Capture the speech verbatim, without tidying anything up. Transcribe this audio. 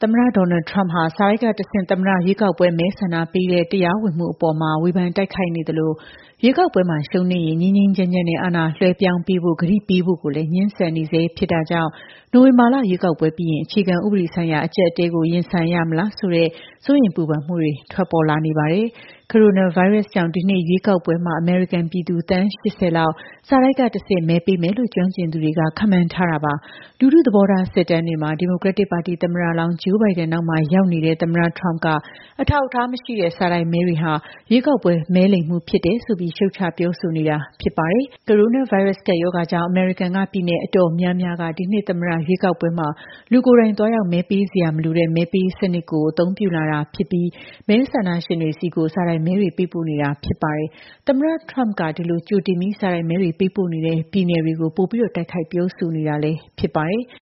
သမ္မတ Donald Trump ဟာ စာတိုက်ကတဆင့်သမ္မတရွေးကောက်ပွဲမဲဆန္ဒပေးတဲ့တရားဝင်မှုအပေါ် ဝေဖန်တိုက်ခိုက်နေသလို ရွေးကောက်ပွဲမှာရှုံးနိမ့်ရင် ငြိမ်းငြိမ်းချမ်းချမ်းနဲ့အာဏာလွှဲပြောင်းပေးဖို့ကတိပေးဖို့ကိုလည်း ငြင်းဆန်နေဆဲဖြစ်တာကြောင့် နိုဝင်ဘာလရွေးကောက်ပွဲပြီးရင် အခြေခံဥပဒေဆိုင်ရာအကျပ်အတည်းကိုရင်ဆိုင်ရမလားဆိုတဲ့စိုးရိမ်ပူပန်မှုတွေထွက်ပေါ်လာနေပါတယ်။ ကိုရိုနာဗိုင်းရပ်စ်ကြောင့် ဒီနှစ်ရွေးကောက်ပွဲမှာ အမေရိကန်ပြည်သူသန်း ၈၀ လောက် စာတိုက်ကတဆင့်မဲပေးမယ်လို့ ကျွမ်းကျင်သူတွေက ခန့်မှန်းထားတာပါ။ လူထုသဘောထားစစ်တမ်းတွေမှာ ဒီမိုကရက်တစ်ပါတီသမ္မတလောင်း Joe Biden နောက်မှာရောက်နေတဲ့ သမ္မတ Trump က အထောက်အထားမရှိတဲ့စာတိုက်မဲတွေဟာ ရွေးကောက်ပွဲမဲလိမ်မှုဖြစ်တယ်ဆိုပြီး ရှုတ်ချပြောဆိုနေတာဖြစ်ပါတယ်။ ကိုရိုနာဗိုင်းရပ်စ်ကပ်ရောဂါကြောင့် အမေရိကန်က ပြည်နယ်အတော်များများက ဒီနှစ်သမ္မတရွေးကောက်ပွဲမှာ လူကိုယ်တိုင်သွားရောက်မဲပေးစရာမလိုတဲ့ မဲပေးစနစ်ကို အသုံးပြုလာတာဖြစ်ပြီး မဲဆန္ဒရှင်တွေဆီကို စာတိုက်မဲတွေပေးပို့နေတာဖြစ်ပါတယ်။ သမ္မတ Trump က ဒီလိုကြိုတင်ပြီးစာတိုက်မဲတွေပေးပို့နေတဲ့ပြည်နယ်တွေကို ပိုပြီးတိုက်ခိုက်ပြောဆိုနေတာလည်းဖြစ်ပါတယ်။